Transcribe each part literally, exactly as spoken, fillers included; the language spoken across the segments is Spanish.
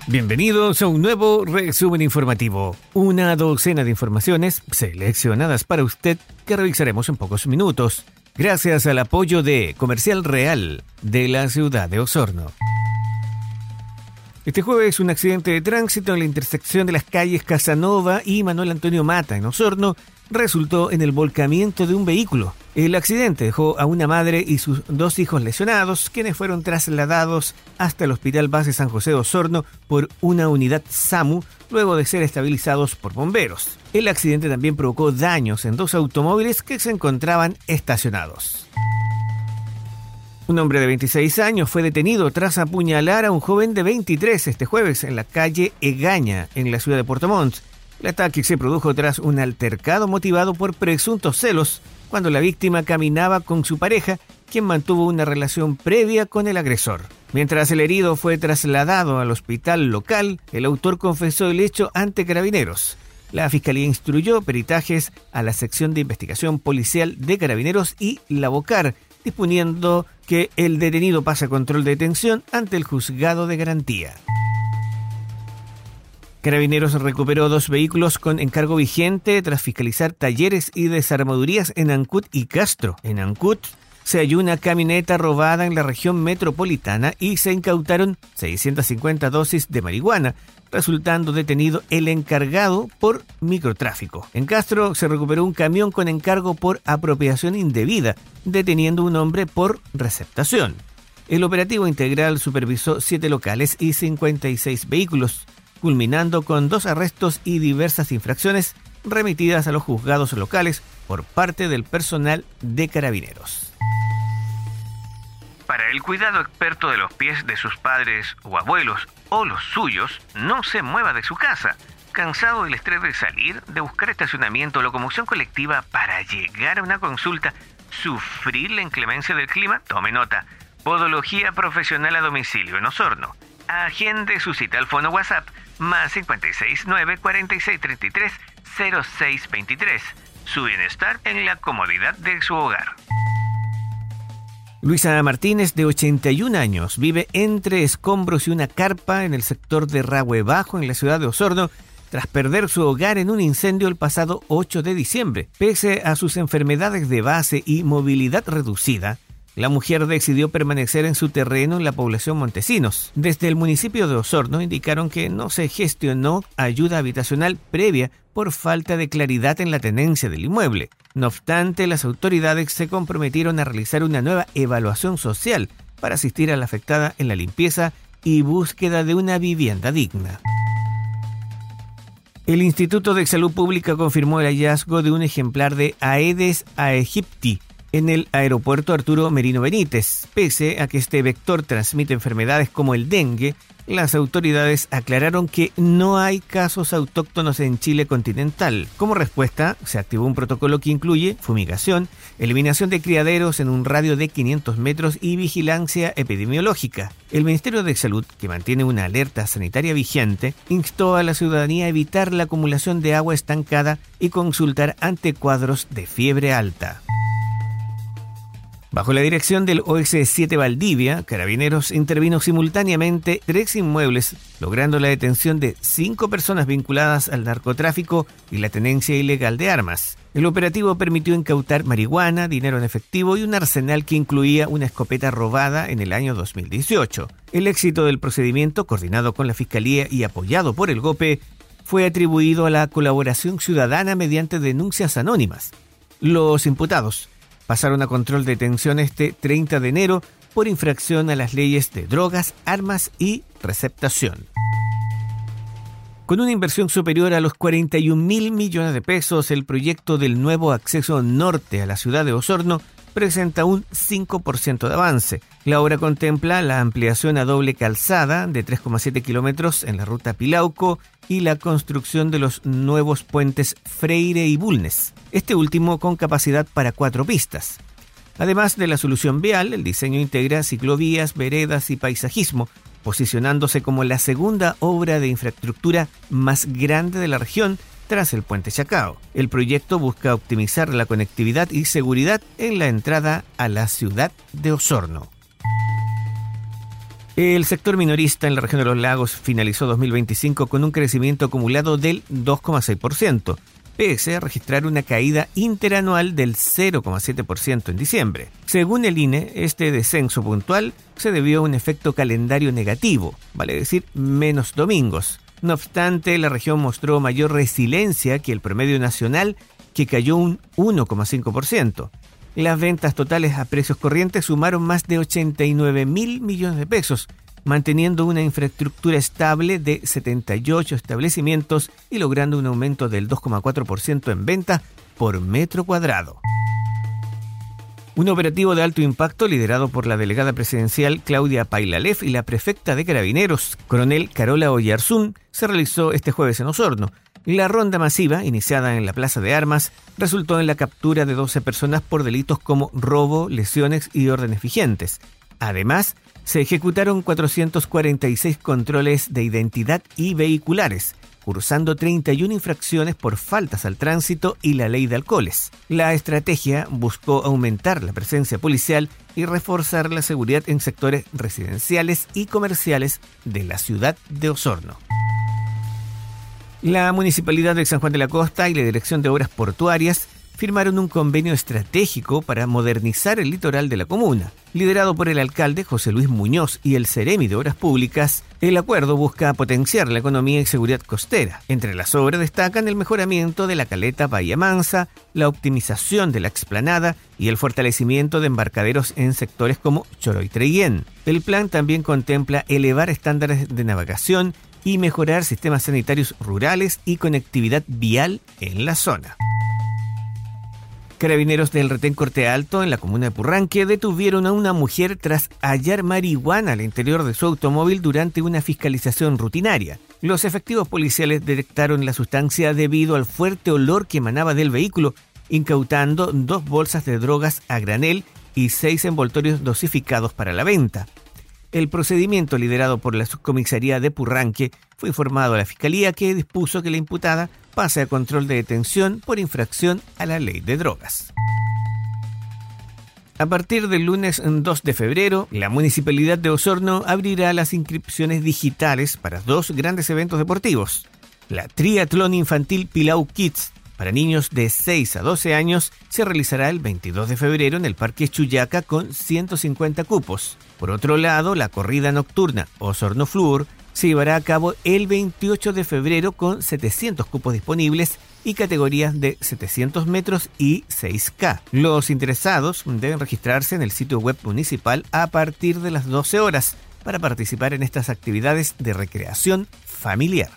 Bienvenidos a un nuevo resumen informativo. Una docena de informaciones seleccionadas para usted que revisaremos en pocos minutos, gracias al apoyo de Comercial Real de la ciudad de Osorno. Este jueves, un accidente de tránsito en la intersección de las calles Casanova y Manuel Antonio Mata, en Osorno, resultó en el volcamiento de un vehículo. El accidente dejó a una madre y sus dos hijos lesionados, quienes fueron trasladados hasta el Hospital Base San José de Osorno por una unidad SAMU, luego de ser estabilizados por bomberos. El accidente también provocó daños en dos automóviles que se encontraban estacionados. Un hombre de veintiséis años fue detenido tras apuñalar a un joven de veintitrés este jueves en la calle Egaña, en la ciudad de Puerto Montt. El ataque se produjo tras un altercado motivado por presuntos celos, cuando la víctima caminaba con su pareja, quien mantuvo una relación previa con el agresor. Mientras el herido fue trasladado al hospital local, el autor confesó el hecho ante Carabineros. La Fiscalía instruyó peritajes a la sección de investigación policial de Carabineros y la Bocar, disponiendo que el detenido pase a control de detención ante el juzgado de garantía. Carabineros recuperó dos vehículos con encargo vigente tras fiscalizar talleres y desarmadurías en Ancud y Castro. En Ancud se halló una camioneta robada en la región metropolitana y se incautaron seiscientas cincuenta dosis de marihuana, resultando detenido el encargado por microtráfico. En Castro se recuperó un camión con encargo por apropiación indebida, deteniendo un hombre por receptación. El operativo integral supervisó siete locales y cincuenta y seis vehículos, culminando con dos arrestos y diversas infracciones remitidas a los juzgados locales por parte del personal de Carabineros. Para el cuidado experto de los pies de sus padres o abuelos o los suyos, no se mueva de su casa. ¿Cansado del estrés de salir, de buscar estacionamiento o locomoción colectiva para llegar a una consulta, sufrir la inclemencia del clima? Tome nota. Podología profesional a domicilio en Osorno. Agende su cita al fono WhatsApp más cincuenta y seis nueve cuarenta y seis treinta y tres cero seis veintitrés. Su bienestar en la comodidad de su hogar. Luisa Martínez, de ochenta y un años, vive entre escombros y una carpa en el sector de Rahue Bajo, en la ciudad de Osorno, tras perder su hogar en un incendio el pasado ocho de diciembre. Pese a sus enfermedades de base y movilidad reducida, la mujer decidió permanecer en su terreno en la población Montesinos. Desde el municipio de Osorno indicaron que no se gestionó ayuda habitacional previa por falta de claridad en la tenencia del inmueble. No obstante, las autoridades se comprometieron a realizar una nueva evaluación social para asistir a la afectada en la limpieza y búsqueda de una vivienda digna. El Instituto de Salud Pública confirmó el hallazgo de un ejemplar de Aedes aegypti en el aeropuerto Arturo Merino Benítez. Pese a que este vector transmite enfermedades como el dengue, las autoridades aclararon que no hay casos autóctonos en Chile continental. Como respuesta, se activó un protocolo que incluye fumigación, eliminación de criaderos en un radio de quinientos metros y vigilancia epidemiológica. El Ministerio de Salud, que mantiene una alerta sanitaria vigente, instó a la ciudadanía a evitar la acumulación de agua estancada y consultar ante cuadros de fiebre alta. Bajo la dirección del O S siete Valdivia, Carabineros intervino simultáneamente tres inmuebles, logrando la detención de cinco personas vinculadas al narcotráfico y la tenencia ilegal de armas. El operativo permitió incautar marihuana, dinero en efectivo y un arsenal que incluía una escopeta robada en el año dos mil dieciocho. El éxito del procedimiento, coordinado con la Fiscalía y apoyado por el GOPE, fue atribuido a la colaboración ciudadana mediante denuncias anónimas. Los imputados pasaron a control de detención este treinta de enero por infracción a las leyes de drogas, armas y receptación. Con una inversión superior a los cuarenta y un mil millones de pesos, el proyecto del nuevo acceso norte a la ciudad de Osorno presenta un cinco por ciento de avance. La obra contempla la ampliación a doble calzada de tres coma siete kilómetros en la ruta Pilauco y la construcción de los nuevos puentes Freire y Bulnes, este último con capacidad para cuatro pistas. Además de la solución vial, el diseño integra ciclovías, veredas y paisajismo, posicionándose como la segunda obra de infraestructura más grande de la región tras el puente Chacao. El proyecto busca optimizar la conectividad y seguridad en la entrada a la ciudad de Osorno. El sector minorista en la región de los lagos finalizó dos mil veinticinco con un crecimiento acumulado del dos coma seis por ciento, pese a registrar una caída interanual del cero coma siete por ciento en diciembre. Según el I N E, este descenso puntual se debió a un efecto calendario negativo, vale decir, menos domingos. No obstante, la región mostró mayor resiliencia que el promedio nacional, que cayó un uno coma cinco por ciento. Las ventas totales a precios corrientes sumaron más de ochenta y nueve mil millones de pesos, manteniendo una infraestructura estable de setenta y ocho establecimientos y logrando un aumento del dos coma cuatro por ciento en venta por metro cuadrado. Un operativo de alto impacto liderado por la delegada presidencial Claudia Pailalef y la prefecta de Carabineros, coronel Carola Oyarzún, se realizó este jueves en Osorno. La ronda masiva, iniciada en la Plaza de Armas, resultó en la captura de doce personas por delitos como robo, lesiones y órdenes vigentes. Además, se ejecutaron cuatrocientos cuarenta y seis controles de identidad y vehiculares, cursando treinta y una infracciones por faltas al tránsito y la ley de alcoholes. La estrategia buscó aumentar la presencia policial y reforzar la seguridad en sectores residenciales y comerciales de la ciudad de Osorno. La Municipalidad de San Juan de la Costa y la Dirección de Obras Portuarias firmaron un convenio estratégico para modernizar el litoral de la comuna. Liderado por el alcalde José Luis Muñoz y el Ceremi de Obras Públicas, el acuerdo busca potenciar la economía y seguridad costera. Entre las obras destacan el mejoramiento de la caleta Bahía Mansa, la optimización de la explanada y el fortalecimiento de embarcaderos en sectores como Choro y Treguén. El plan también contempla elevar estándares de navegación y mejorar sistemas sanitarios rurales y conectividad vial en la zona. Carabineros del Retén Corte Alto, en la comuna de Purranque, detuvieron a una mujer tras hallar marihuana al interior de su automóvil durante una fiscalización rutinaria. Los efectivos policiales detectaron la sustancia debido al fuerte olor que emanaba del vehículo, incautando dos bolsas de drogas a granel y seis envoltorios dosificados para la venta. El procedimiento, liderado por la subcomisaría de Purranque, fue informado a la Fiscalía, que dispuso que la imputada pase a control de detención por infracción a la ley de drogas. A partir del lunes dos de febrero, la Municipalidad de Osorno abrirá las inscripciones digitales para dos grandes eventos deportivos. La Triatlón Infantil Pilau Kids para niños de seis a doce años se realizará el veintidós de febrero en el Parque Chuyaca con ciento cincuenta cupos. Por otro lado, la corrida nocturna Osorno Fluor se llevará a cabo el veintiocho de febrero con setecientos cupos disponibles y categorías de setecientos metros y seis K. Los interesados deben registrarse en el sitio web municipal a partir de las doce horas para participar en estas actividades de recreación familiar.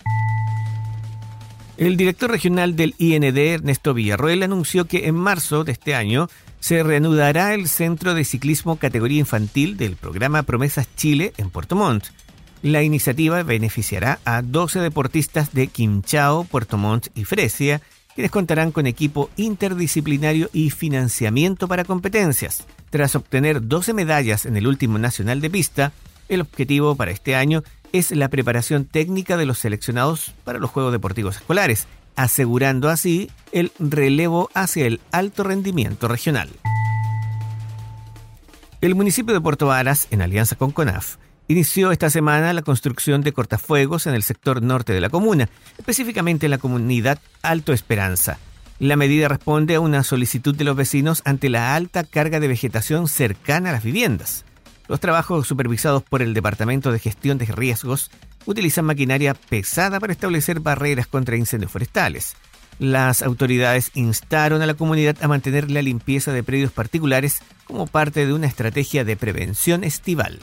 El director regional del I N D, Ernesto Villarroel, anunció que en marzo de este año se reanudará el Centro de Ciclismo Categoría Infantil del programa Promesas Chile en Puerto Montt. La iniciativa beneficiará a doce deportistas de Quinchao, Puerto Montt y Fresia, quienes contarán con equipo interdisciplinario y financiamiento para competencias. Tras obtener doce medallas en el último Nacional de Pista, el objetivo para este año es la preparación técnica de los seleccionados para los Juegos Deportivos Escolares, asegurando así el relevo hacia el alto rendimiento regional. El municipio de Puerto Varas, en alianza con CONAF, inició esta semana la construcción de cortafuegos en el sector norte de la comuna, específicamente en la comunidad Alto Esperanza. La medida responde a una solicitud de los vecinos ante la alta carga de vegetación cercana a las viviendas. Los trabajos, supervisados por el Departamento de Gestión de Riesgos, utilizan maquinaria pesada para establecer barreras contra incendios forestales. Las autoridades instaron a la comunidad a mantener la limpieza de predios particulares como parte de una estrategia de prevención estival.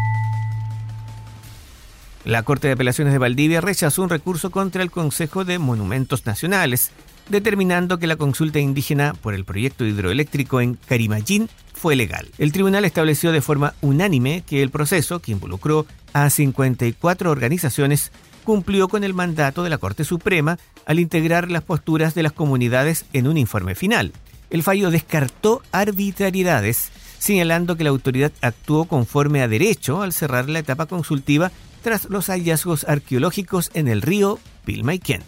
La Corte de Apelaciones de Valdivia rechazó un recurso contra el Consejo de Monumentos Nacionales, determinando que la consulta indígena por el proyecto hidroeléctrico en Carimayín fue legal. El tribunal estableció de forma unánime que el proceso, que involucró a cincuenta y cuatro organizaciones, cumplió con el mandato de la Corte Suprema al integrar las posturas de las comunidades en un informe final. El fallo descartó arbitrariedades, señalando que la autoridad actuó conforme a derecho al cerrar la etapa consultiva tras los hallazgos arqueológicos en el río Pilmaiquén.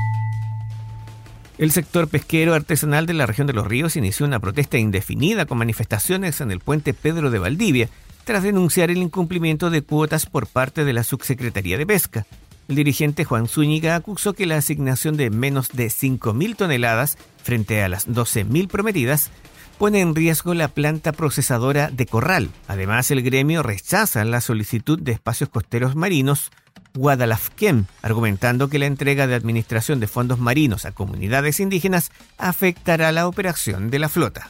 El sector pesquero artesanal de la región de Los Ríos inició una protesta indefinida con manifestaciones en el puente Pedro de Valdivia, tras denunciar el incumplimiento de cuotas por parte de la Subsecretaría de Pesca. El dirigente Juan Zúñiga acusó que la asignación de menos de cinco mil toneladas frente a las doce mil prometidas pone en riesgo la planta procesadora de Corral. Además, el gremio rechaza la solicitud de espacios costeros marinos Guadalafquén, argumentando que la entrega de administración de fondos marinos a comunidades indígenas afectará la operación de la flota.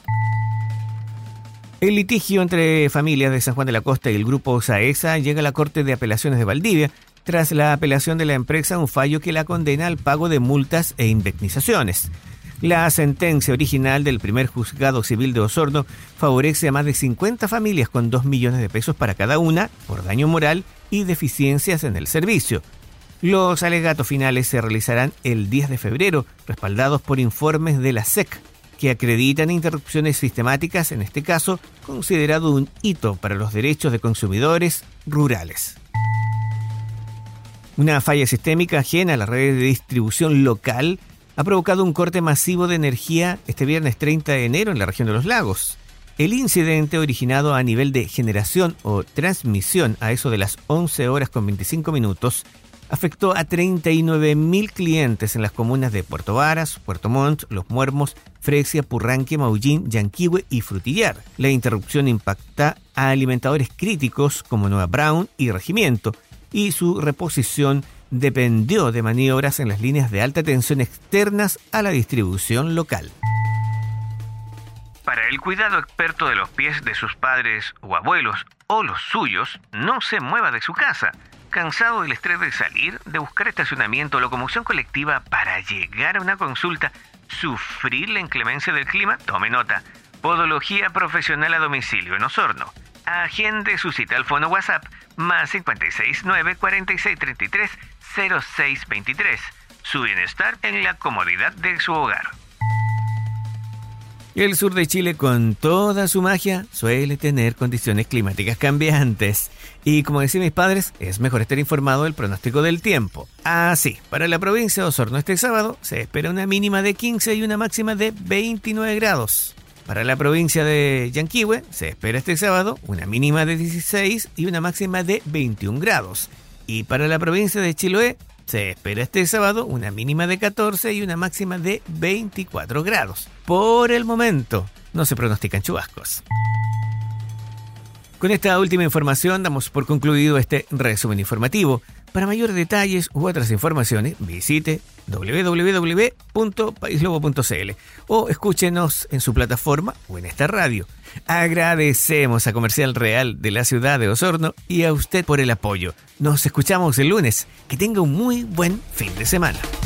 El litigio entre familias de San Juan de la Costa y el grupo Saesa llega a la Corte de Apelaciones de Valdivia tras la apelación de la empresa a un fallo que la condena al pago de multas e indemnizaciones. La sentencia original del primer juzgado civil de Osorno favorece a más de cincuenta familias con dos millones de pesos para cada una por daño moral y deficiencias en el servicio. Los alegatos finales se realizarán el diez de febrero, respaldados por informes de la S E C, que acreditan interrupciones sistemáticas, en este caso considerado un hito para los derechos de consumidores rurales. Una falla sistémica ajena a la red de distribución local ha provocado un corte masivo de energía este viernes treinta de enero en la región de los lagos. El incidente, originado a nivel de generación o transmisión a eso de las once horas con veinticinco minutos, afectó a treinta y nueve mil clientes en las comunas de Puerto Varas, Puerto Montt, Los Muermos, Fresia, Purranque, Maullín, Yanquihue y Frutillar. La interrupción impacta a alimentadores críticos como Nueva Brown y Regimiento, y su reposición dependió de maniobras en las líneas de alta tensión externas a la distribución local. Para el cuidado experto de los pies de sus padres o abuelos o los suyos, no se mueva de su casa. Cansado del estrés de salir, de buscar estacionamiento o locomoción colectiva para llegar a una consulta, sufrir la inclemencia del clima, tome nota. Podología profesional a domicilio en Osorno. Agende su cita al fono WhatsApp más cinco seis nueve, cuatro seis tres tres, cero seis dos tres. Su bienestar en la comodidad de su hogar. El sur de Chile, con toda su magia, suele tener condiciones climáticas cambiantes. Y como decían mis padres, es mejor estar informado del pronóstico del tiempo. Así, para la provincia de Osorno este sábado se espera una mínima de quince y una máxima de veintinueve grados. Para la provincia de Yanquihue se espera este sábado una mínima de dieciséis y una máxima de veintiún grados. Y para la provincia de Chiloé se espera este sábado una mínima de catorce y una máxima de veinticuatro grados. Por el momento, no se pronostican chubascos. Con esta última información damos por concluido este resumen informativo. Para mayores detalles u otras informaciones, visite doble u doble u doble u punto país lobo punto c l o escúchenos en su plataforma o en esta radio. Agradecemos a Comercial Real de la ciudad de Osorno y a usted por el apoyo. Nos escuchamos el lunes. Que tenga un muy buen fin de semana.